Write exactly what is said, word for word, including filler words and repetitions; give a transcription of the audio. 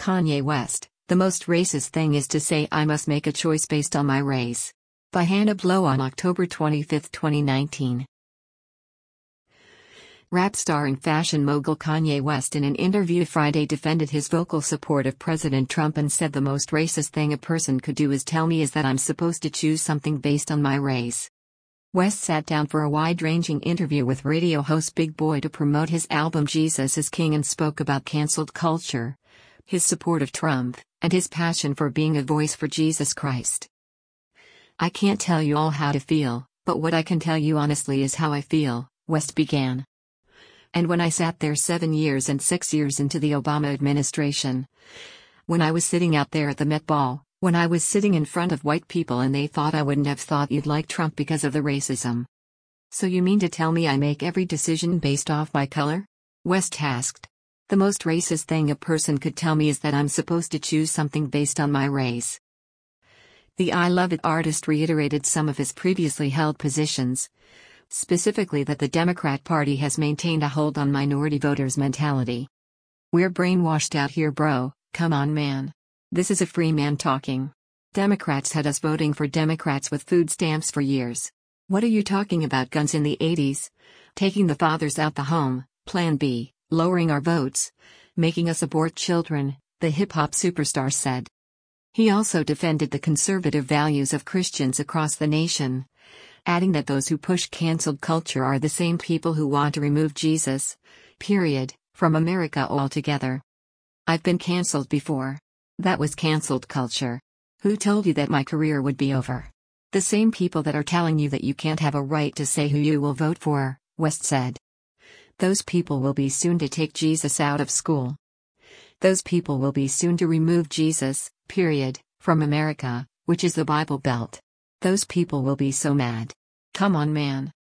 Kanye West, the most racist thing is to say I must make a choice based on my race. By Hannah Blow on October twenty-fifth, twenty nineteen. Rap star and fashion mogul Kanye West in an interview Friday defended his vocal support of President Trump and said the most racist thing a person could do is tell me is that I'm supposed to choose something based on my race. West sat down for a wide-ranging interview with radio host Big Boy to promote his album Jesus is King and spoke about canceled culture, his support of Trump, and his passion for being a voice for Jesus Christ. I can't tell you all how to feel, but what I can tell you honestly is how I feel, West began. And when I sat there seven years and six years into the Obama administration, when I was sitting out there at the Met Ball, when I was sitting in front of white people and they thought I wouldn't have thought you'd like Trump because of the racism. So you mean to tell me I make every decision based off my color? West asked. The most racist thing a person could tell me is that I'm supposed to choose something based on my race. The I Love It artist reiterated some of his previously held positions, specifically that the Democrat Party has maintained a hold on minority voters' mentality. We're brainwashed out here, bro, come on, man. This is a free man talking. Democrats had us voting for Democrats with food stamps for years. What are you talking about? Guns in the eighties? Taking the fathers out the home, Plan B, lowering our votes, making us abort children, the hip-hop superstar said. He also defended the conservative values of Christians across the nation, adding that those who push canceled culture are the same people who want to remove Jesus, period, from America altogether. I've been canceled before. That was canceled culture. Who told you that my career would be over? The same people that are telling you that you can't have a right to say who you will vote for, West said. Those people will be soon to take Jesus out of school. Those people will be soon to remove Jesus, period, from America, which is the Bible Belt. Those people will be so mad. Come on, man.